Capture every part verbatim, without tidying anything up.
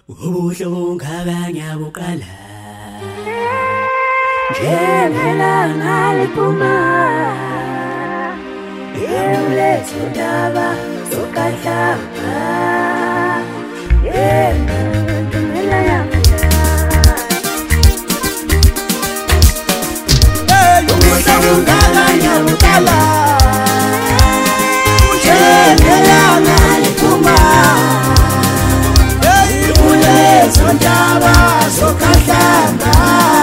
Ubuhle bungakanya buqala njengelanga liphuma yemlethe indaba zokahlanga yemela yamla ubuhle bungakanya buqala njengelanga liphuma Sondaba sokahlanga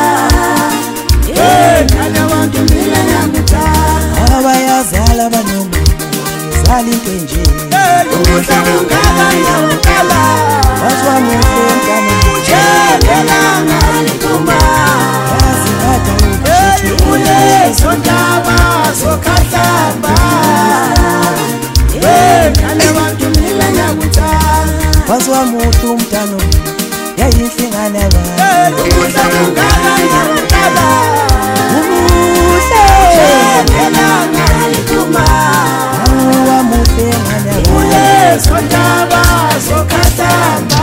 eh kana abantu mina nyamuta abayazala abanoma zali nkenje ukudla kungakanya ukala wazwa muhle nkana ujelelanga liphuma yazingatha uthi ule sondaba sokahlanga eh kana abantu mina nyamuta wazwa muhle umntana yayihlingana ba ukudla kungakanya ukala ubuhle ngelanga liphuma awa muhle ngana ule sondaba sokahlanga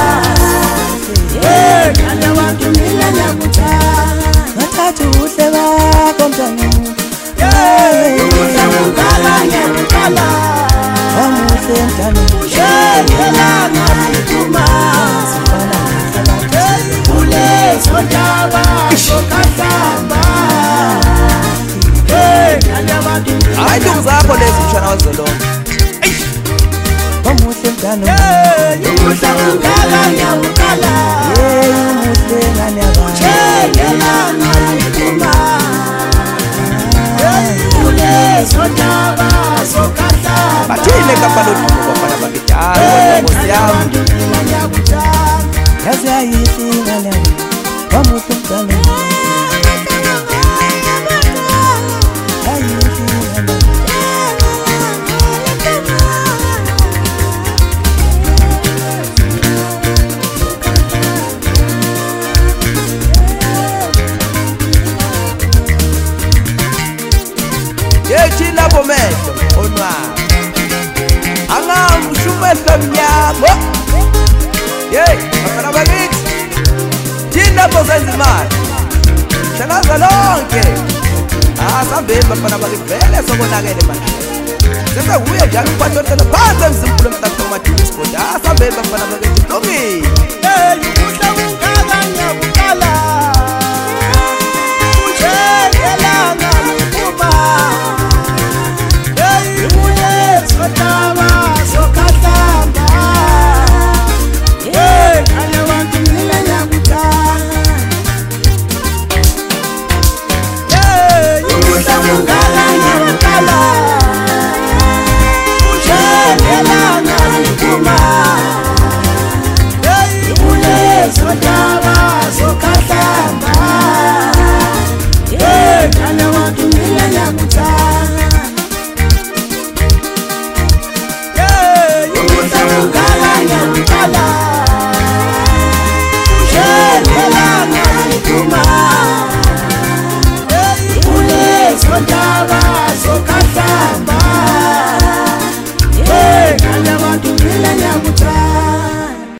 eh kana abantu mina nyamuta ngathatha uhle bakho mntana ukudla kungakanya ukala wamuhle mntana ngelanga liphuma Sondaba sokahlanga hey kana abantu hayi uzakho lezi mshana wazolonke bamuhle mntana hey ukudla kungakanya ukala hey umuhle ngane abantu ngelanga liphuma hey ule sondaba sokahlanga bathile kapalodu bafana bakidala ngosi yami yazi ayihlingana vamos tentando yechina bomehlo onwa angamshumehlo mnyama hey bafana bakithi Jinda bozenza imali Shanaza lonke Asambeni bafana bakivele sokonakele manje Sese uye njalo uphathotela phansi emzimkhulu emhlabeni wamadini sport Asambeni bafana